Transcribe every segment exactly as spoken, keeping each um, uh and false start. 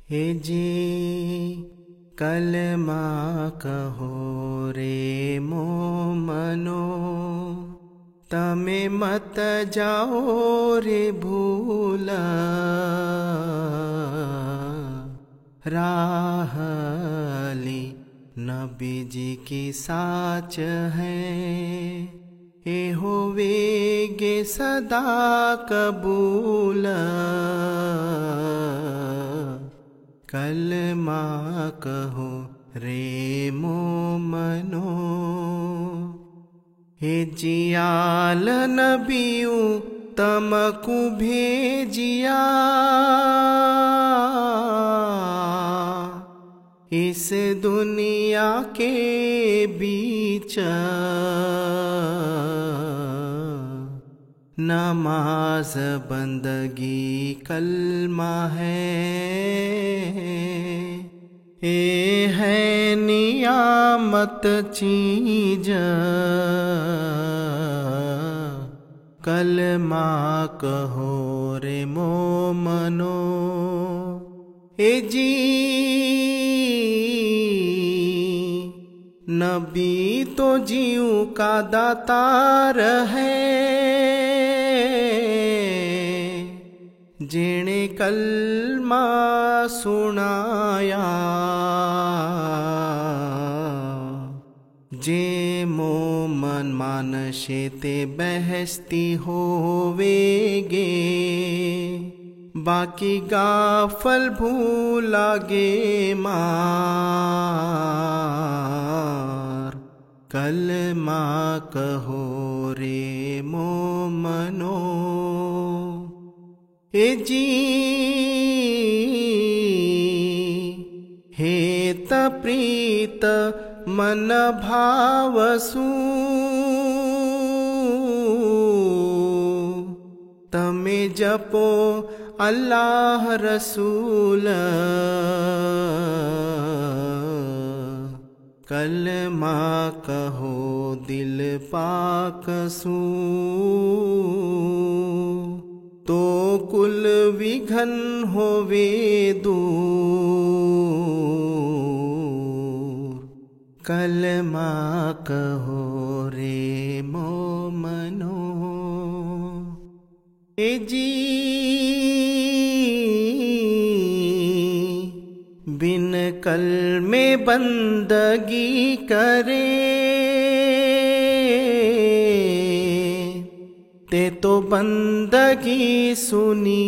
हे जी कलमा कहो रे मोमनो, तमे मत जाओ रे भूला। राहली नबी जी की साच है, ए होवेगे सदा कबूल। कलमा कहो रे मोमनो, हे जियाल नबियू तमकु भेजिया। इस दुनिया के बीच नमाज बंदगी कलमा है, ए है नियामत चीज। कलमा कहो रे मोमनो, ए जी नबी तो जीव का दातार है, जिने कलमा सुनाया। जे मोमन मानशे ते बहस्ती होवेगे, बाकी गाफल भूलागे मार। कलमा कहो रे मोमनो, ए जी हे तप्रीत मन भावसु, तमे जपो अल्लाह रसूल। कलमा कहो दिल पाकसू, तो कुल विघन होवे दूर। कलमा कहो रे मोमनो, ए जी बिन कलमे बंदगी करे, ते तो बंदगी सुनी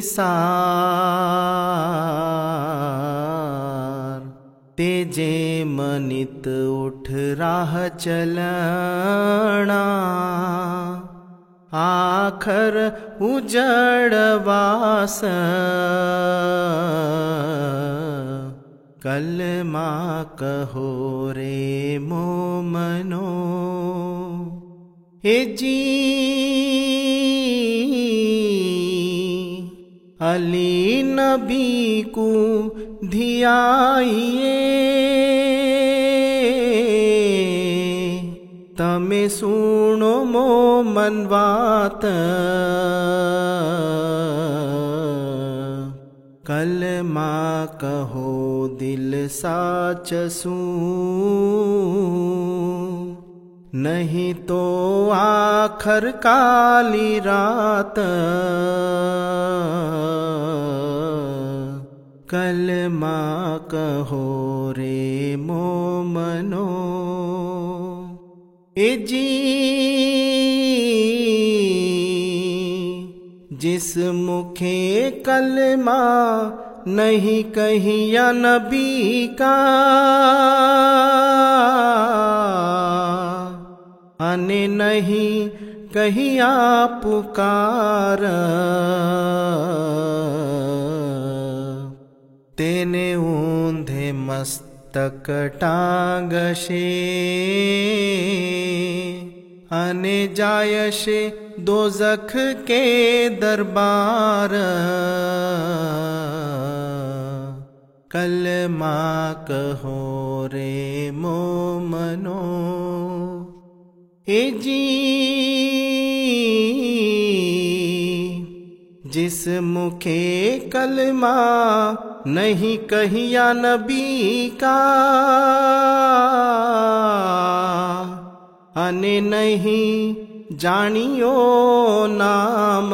सार। ते जे मनित उठ राह चलना, आखर उजड़वास। कलमा कहो रे मोमनो, हे जी अली नबी को धियाइए, तमे सुनो मोमन बात। कलमा कहो दिल साचसू, नहीं तो आखर काली रात। कलमा कहो रे मोमनो, ए जी जिस मुखे कलमा नहीं कहिया नबी का, अने नहीं कहिया पुकार। तेने ऊंधे मस्तक टांगशे, अने जायशे दोजख के दरबार। कलमा कहो रे मोमनो, ए जी जिस मुखे कलमा नहीं कहिया नबी का, अने नहीं जानियो नाम,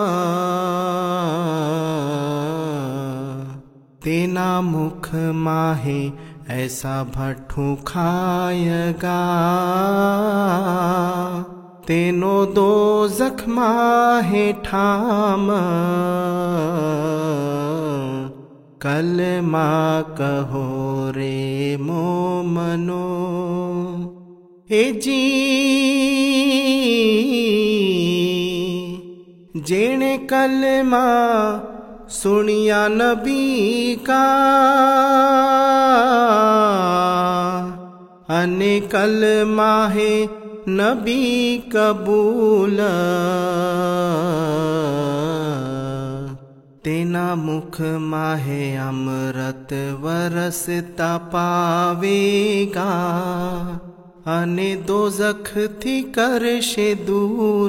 तेना मुख माहे ऐसा भट्ठू खायगा, तेनो दो जख्मा है ठाम, कलमा कहो रे मोमनो। हे जी जेने कलमा सुनिया नबी का, अने कलमा है नबी कबूल, तेना मुख माहे अमृत वरसता पावेगा, अने दोज़ख थी करशे दूर,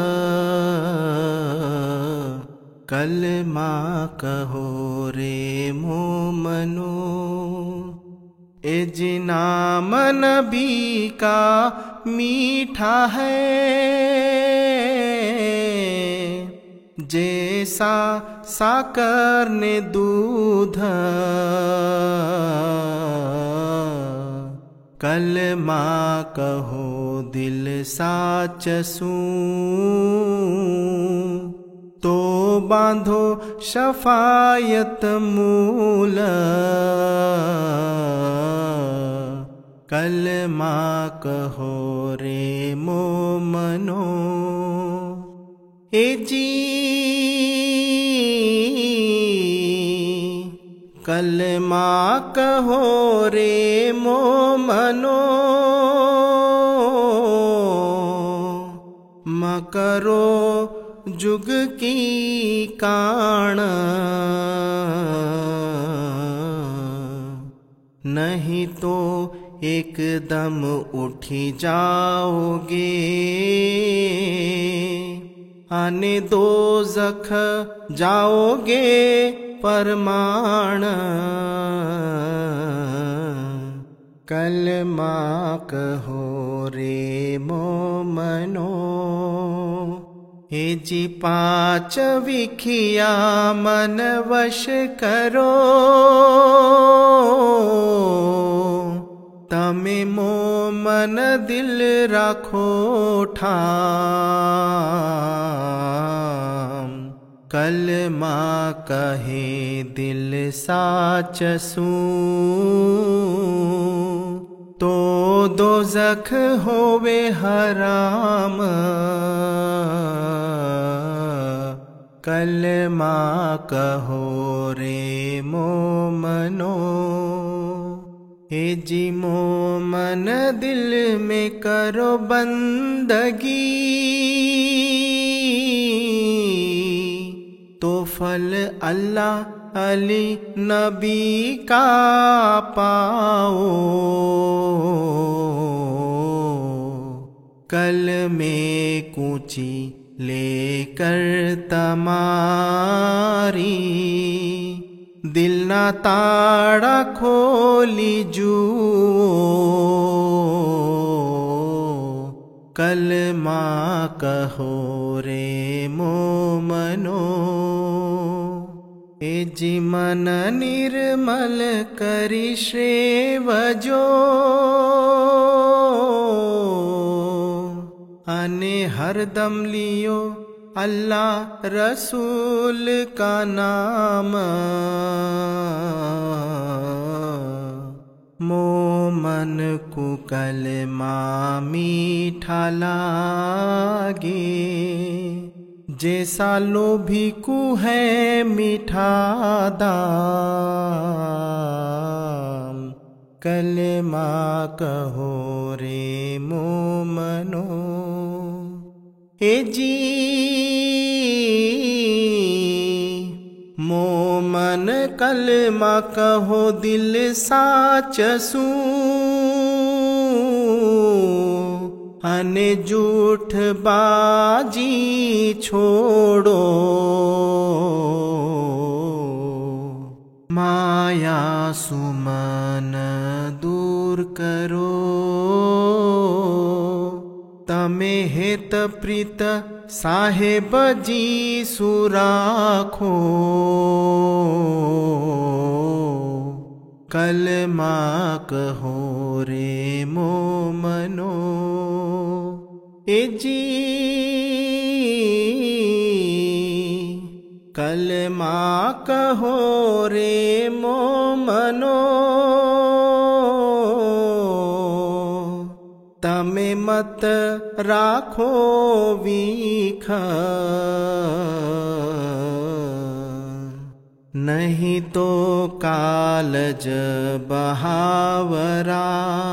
कलमा कहो रे मोमनो। ए जिनाम नबी का मीठा है, जैसा साकर ने दूध, कलमा कहो दिल साचसूं, तो बांधो शफायत मूल, कलमा कहो रे मोमनो। ए जी कलमा कहो रे मोमनो, मकरो जुग की काण, नहीं तो एकदम उठी जाओगे, आने दोज़ख जाओगे परमाण, कलमा कहो रे मोमनो। हे जी पांच विखिया मन वश करो, तमे मोमन दिल राखो ठाम, कलमा कहे दिल साचसूं, तो दोज़ख होवे हराम, कलमा कहो रे मोमनो। हे जी मोमन दिल में करो बंदगी, तो फल अल्लाह अली नबी का पाओ, कल में कूची लेकर तमारी, दिल ना ताड़ा खोली जुओ, कलमा कहो रे मोमनो। ए जी मन निर्मल करी श्रेवजो, अने हरदम लियो अल्लाह रसूल का नाम, मोमन को कलमा मीठा लागे, जैसा लोभी को है मीठा दाम, कलमा कहो रे मोमनो। हे जी मोमन कलमा कहो दिल साचसूं, अने झूठ बाजी छोड़ो, पित साहेब जी सुराखो कलमा कहो रे मोमनो ए जी कलमा कहो रे मोमनो तमे मत राखो वीख नहीं तो कालज बहावरा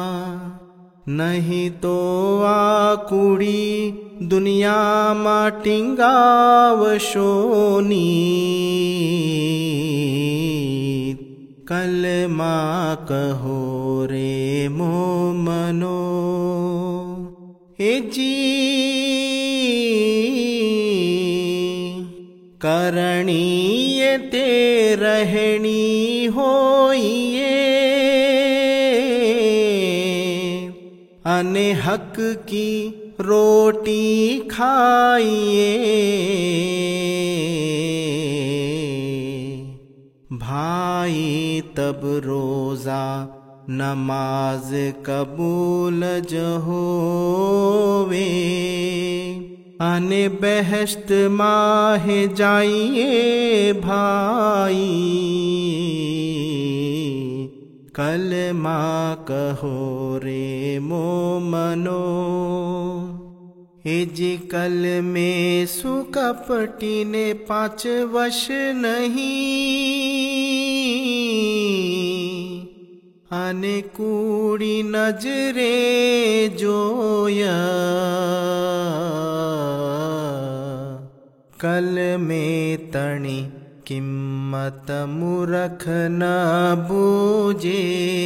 नहीं तो आ कुड़ी दुनिया मा टिंगावशोनी कलमा कहो रे मोमनो हे जी करणीय ते रहनी होइए अने हक की रोटी खाइए भाई तब रोजा नमाज कबूल जहोवे अने बहश्त माह जाइए भाई कलमा कहो रे मोमनो जी कल में सुकपटी ने पाँच वश नहीं अने कूड़ी नजरे जोया कल में तणी किम्मत मूरख न बूझे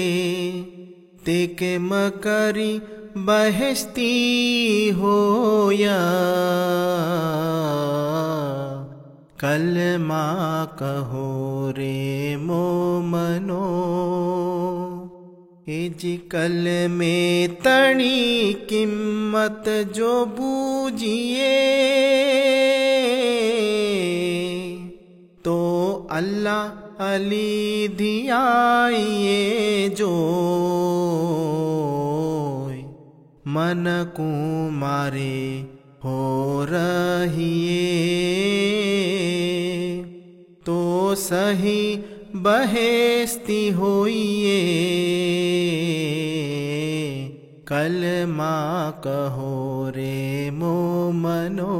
तेके मकरी बहस्ती होया कलमा कहो रे मोमनो ए जी कल में तणी किम्मत जो बूझिए तो अल्लाह अली धियाइए जो मन को मारे हो रहिए तो सही बहेस्ती होइए कलमा कहो रे मोमनो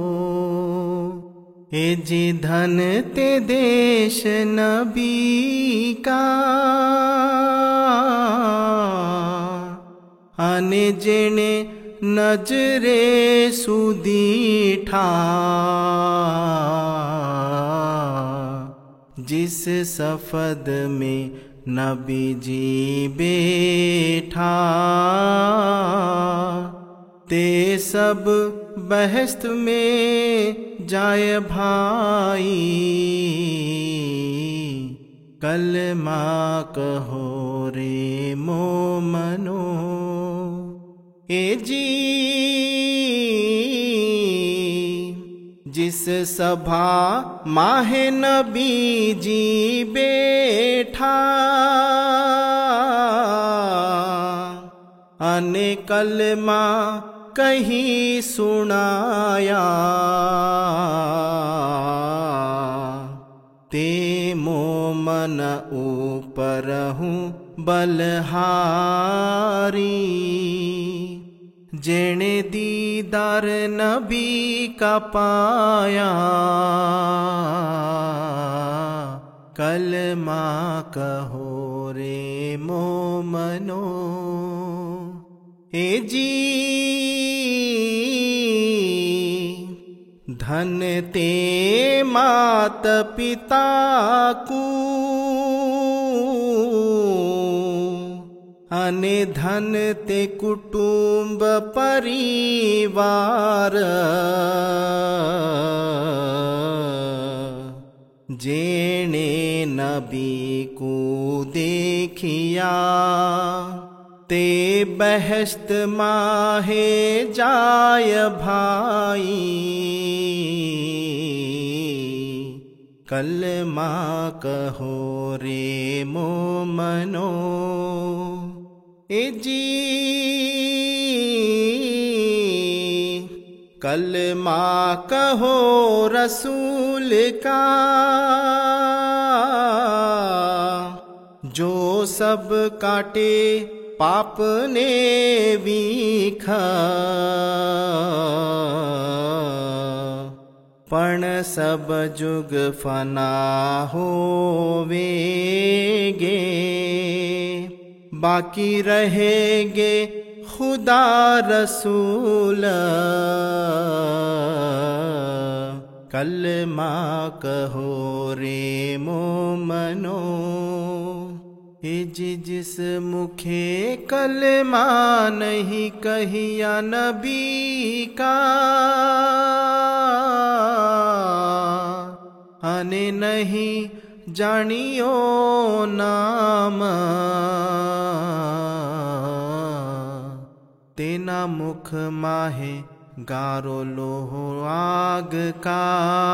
ए जी धन ते देश नबी का अने जेने नजरे सुदीठा जिस सफद में नबी जी बैठा ते सब बहस्त में जाय भाई कलमा कहो रे मोमनो ए जी जिस सभा माहे नबी जी बैठा अने कलमा कहीं सुनाया ते मोमन ऊपर हूँ बलहारी जेने दीदार नबी का पाया कलमा कहो रे मोमनो ए जी धन ते मात पिता को अने धन ते कुटुंब परिवार जेने नबी को देखिया ते बहश्त माहे जाय भाई कलमा कहो रे मोमनो ए जी कलमा कहो रसूल का जो सब काटे पाप ने वीखा पण सब जुग फना होवेगे बाकी रहेगे खुदा रसूल कलमा कहो रे मोमनो जी जिस मुखे कलमा नहीं कहिया नबी का अने नहीं जानियो नाम तेना मुख माहे गारो लोहो आग का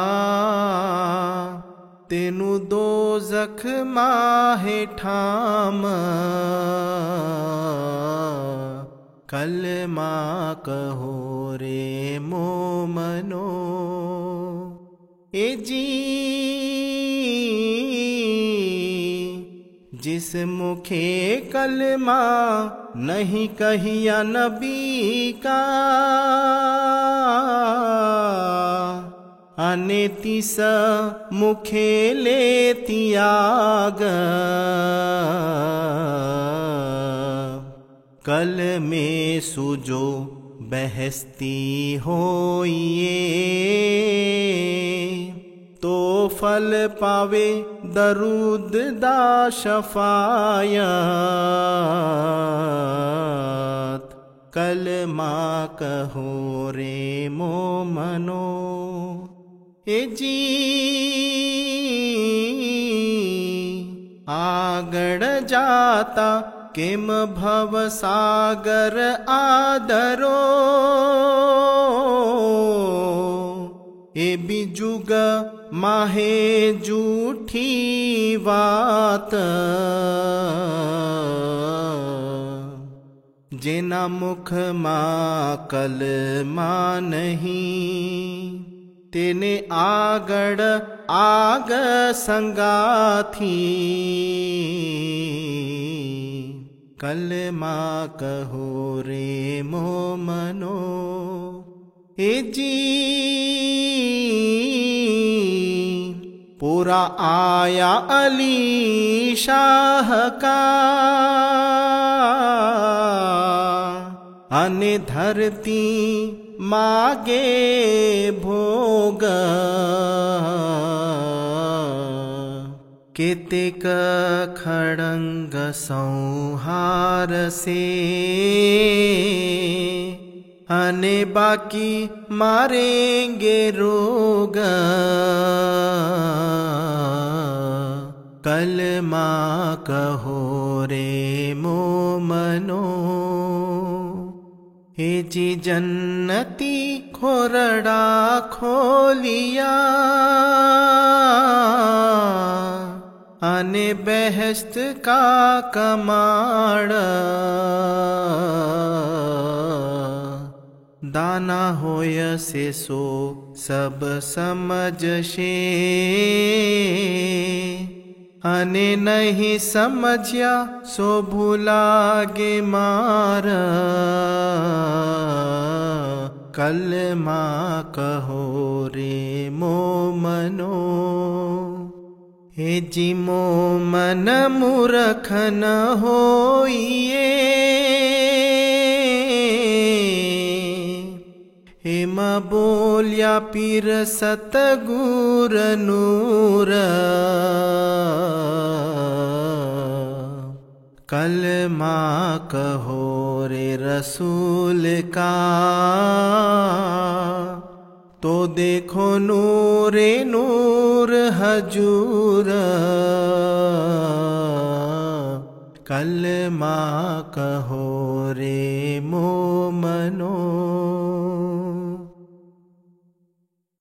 तेनु दो जख माहे ठाम कलमा कहो रे मोमनो ए जी जिस मुखे कलमा नहीं कहिया नबी का अनेतिस मुखे लेती आग कल में सुजो बहस्ती होइए तो फल पावे दरूद दा शफायत कलमा कहो रे मोमनो ए जी आगड़ जाता किम भव सागर आदरो ए बिजुग माहे जूठी बात जेना मुख मा कलमा नहीं तेने आगड़ आग संगाथी कलमा कहो रे मोमनो ए जी पूरा आया अली शाह का अने धरती मागे भोग केतेक खड़ंग संहार से अने बाकी मारेंगे रोग कलमा कहो रे मोमनो हे जी जन्नती खोरड़ा खोलिया अने बेहस्त का कमाड़ दाना होय से सो सब समझशे अने नहीं समझिया सो भूलागे मार कलमा कहो रे मोमनो हे जी मोमन मूर्ख न होइए हेम बोलिया पीर सतगुर नूर कलमा कहो रे रसूल का तो देखो नूरे नूर हजूर कलमा कहो रे मोमनो